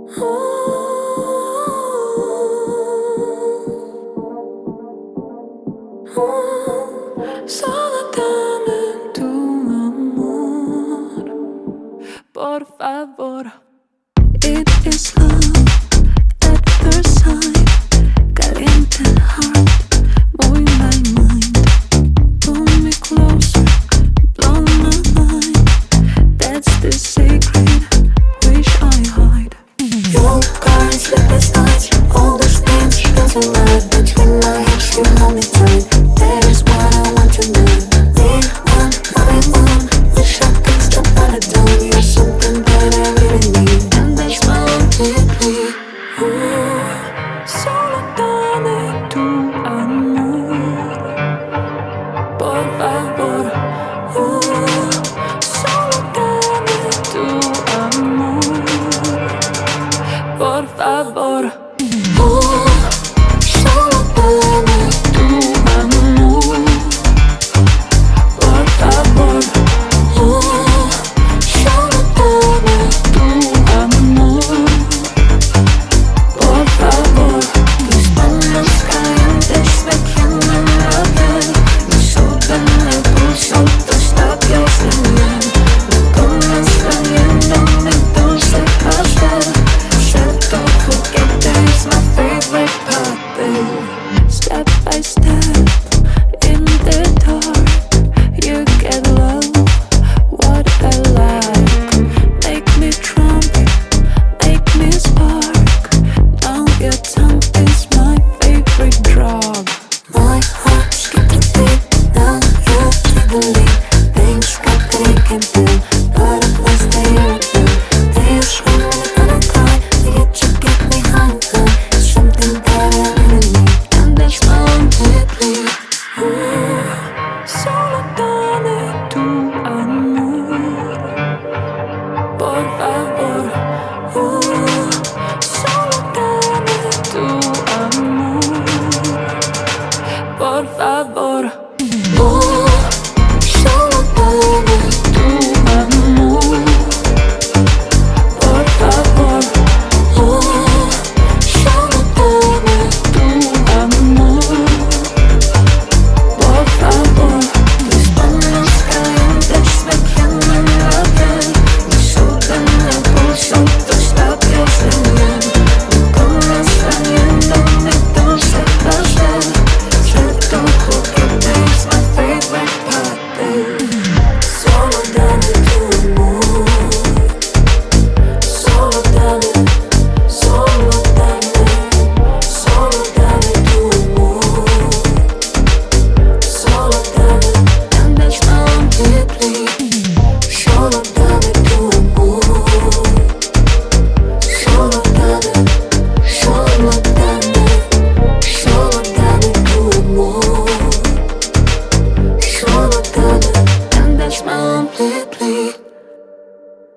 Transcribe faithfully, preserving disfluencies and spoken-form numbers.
Solo dame tu amor, por favor. It is love at first sight, caliente heart, moving my mind. Pull me closer, blow my mind. That's the secret wish I hide. Your cards, sleepless nights, all those things dancing right between my hips. You hold me tight. That is what I want to do. We want what we want. Wish I could stop out of town. You're something that I really need, and that's my love deeply. Ooh, solo dame tu amor, por favor. Ooh, solo dame tu amor, por favor.